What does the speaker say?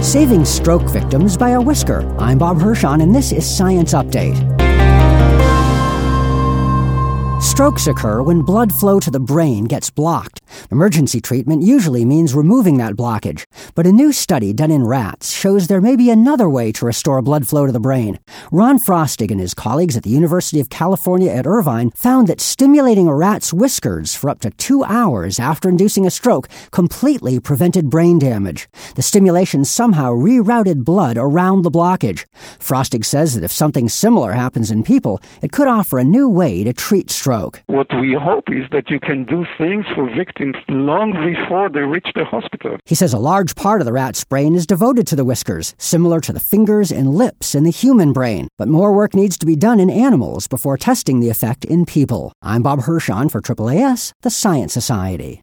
Saving stroke victims by a whisker. I'm Bob Hirschon, and this is Science Update. Strokes occur when blood flow to the brain gets blocked. Emergency treatment usually means removing that blockage. But a new study done in rats shows there may be another way to restore blood flow to the brain. Ron Frostig and his colleagues at the University of California at Irvine found that stimulating a rat's whiskers for up to 2 hours after inducing a stroke completely prevented brain damage. The stimulation somehow rerouted blood around the blockage. Frostig says that if something similar happens in people, it could offer a new way to treat stroke. What we hope is that you can do things for victims long before they reach the hospital. He says a large part of the rat's brain is devoted to the whiskers, similar to the fingers and lips in the human brain. But more work needs to be done in animals before testing the effect in people. I'm Bob Hirschon for AAAS, the Science Society.